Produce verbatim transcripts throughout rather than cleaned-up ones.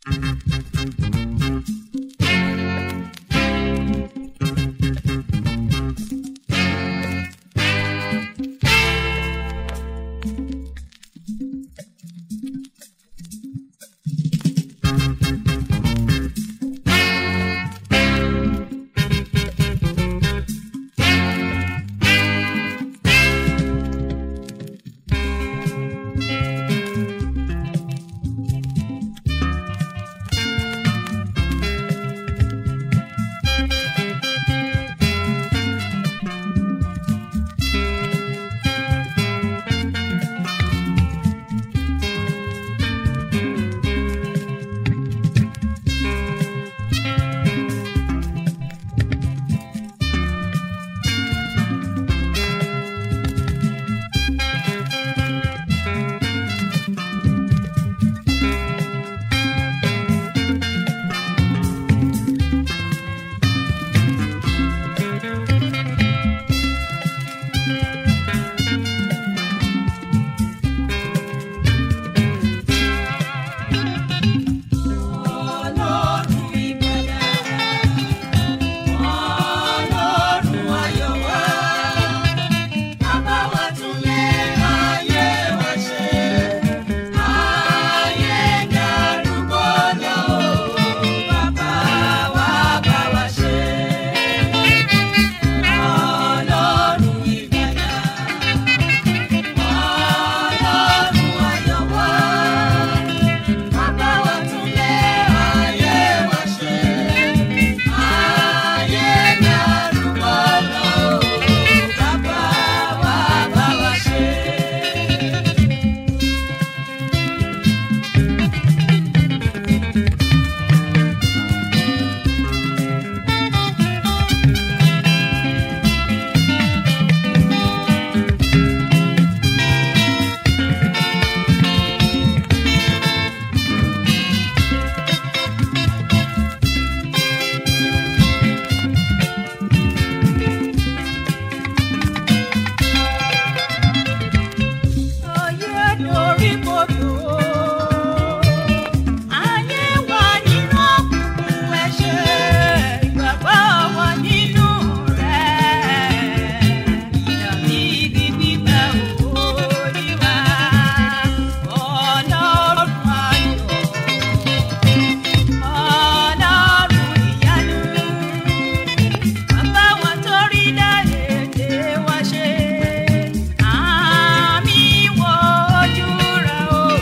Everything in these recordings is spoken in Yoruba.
Àmì wọ ojú rẹ̀ o.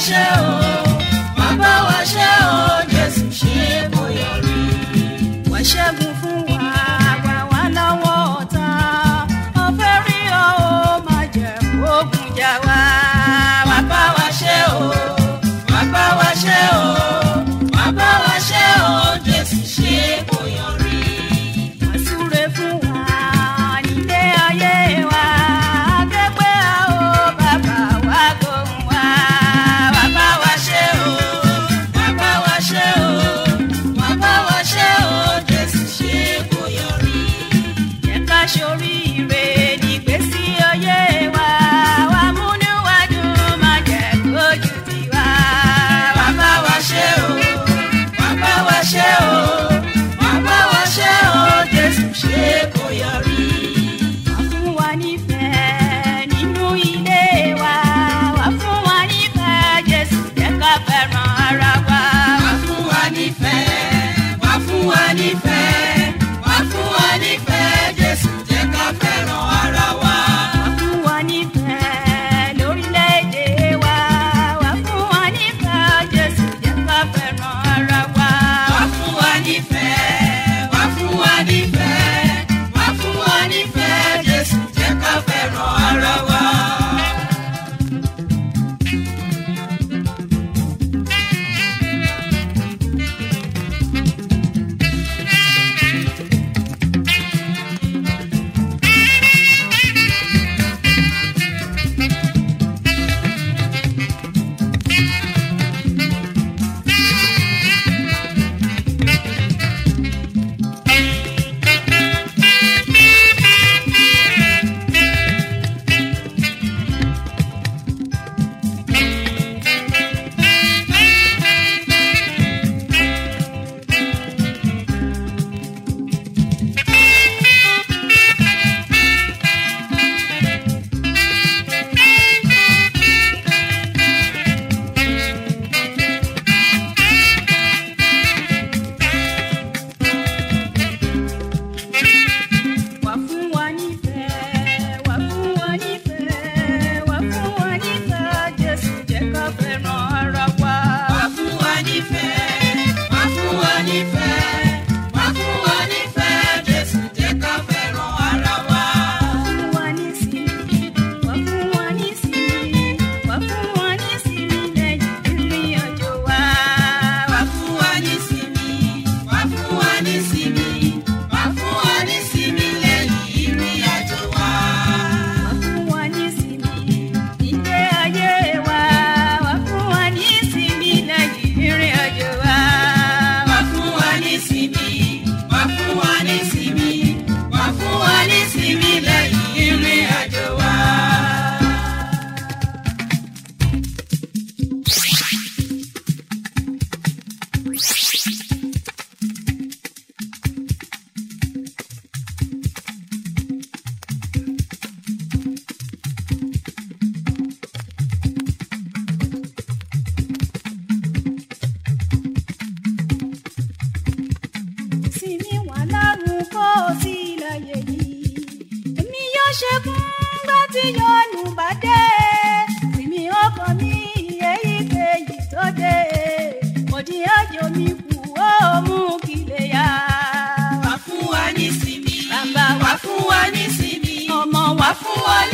ṣe o, wá bá wa ṣe o, Jésù ṣe kó yọrí. Wá ṣẹ́gun fún wa, gbà wá lọ́wọ́ ọ̀tá. Ó fẹ́ rí ọ ó, má jẹ́ kógun jà wá. Wá bá wa ṣe o, wá bá wa ṣe o, wá bá wa ṣe o, Jésù ṣe kó yọrí. Wá súre fún wa nílé ayé wa, akẹ́gbẹ́ a ó, bàbá wa gbóhùn wa. Wá bá wa ṣe o, wá bá wa ṣe o, wá bá wa ṣe o, Jésù ṣe kó yọrí. Jẹ́ ká ṣoríire nígbésí ayé wa, wá múnú wa dùn, má jẹ́ kójú tì wá. Wá bá wa ṣe o, wá bá wa ṣe o, wá bá wa ṣe o, Jésù ṣe kó yọrí. Wá fún wa nífẹ̀ẹ́ nínú ilé wa, wá fún wa nífẹ̀ẹ́, Jésù jẹ́ ká fẹ́ràn ara wa. Wá fún wa nífẹ̀ẹ́, wá fún wa nífẹ̀ẹ́, wá fún wa nífẹ̀ẹ́, Jésù jẹ́ ká fẹ́ràn ara wa. Wá fún wa nífẹ̀ẹ́ lórílẹ̀-èdè wa, wá fún wa nífẹ̀ẹ́, Jésù jẹ́ ká fẹ́ràn ara wa. Wá fún wa nífẹ̀ẹ́, wá fún wa nífẹ̀ẹ́, wá fún wa nífẹ̀ẹ́, Jésù jẹ́ ká fẹ́ràn ara wa. Wá fún wa nífẹ̀ẹ́, wá fún wa nífẹ̀ẹ́, wá fún wa nífẹ̀ẹ́, Jésù jẹ́ ká fẹ́ràn ara wa. Wá fún wa nífẹ̀ẹ́, wá fún wa nífẹ̀ẹ́, wá fún wa nífẹ̀ẹ́, Jésù jẹ́ ká fẹ́ràn ara wa. Wá fún wa nísinmi, wá fún wa nísinmi, wá fún wa nísinmi lẹ́yìn ìrìn àjò wa. Wá fún wa nísinmi, wá fún wa nísinmi, wá fún wa nísinmi lẹ́yìn ìrìn àjò wa. Wá fún wa nísinmi nílé ayé wa, wá fún wa nísinmi lẹ́yìn ìrìn àjò wa. Wá fún wa nísinmi, wá fún wa nísinmi, wá fún wa nísinmi lẹ́yìn ìrìn àjò wa. Sinmi wà lárùn kó sí láyé yìí, èmi yóò ṣẹ́gun gbá tí yọ̀nù bá dé. Sinmi ọkàn mi èyíkéyìí tó dé, òdì àjò mi kù ó mú kí lè yá. Wá fún wa nísinmi, bàbá wá fún wa nísinmi, ọmọ wá fún wa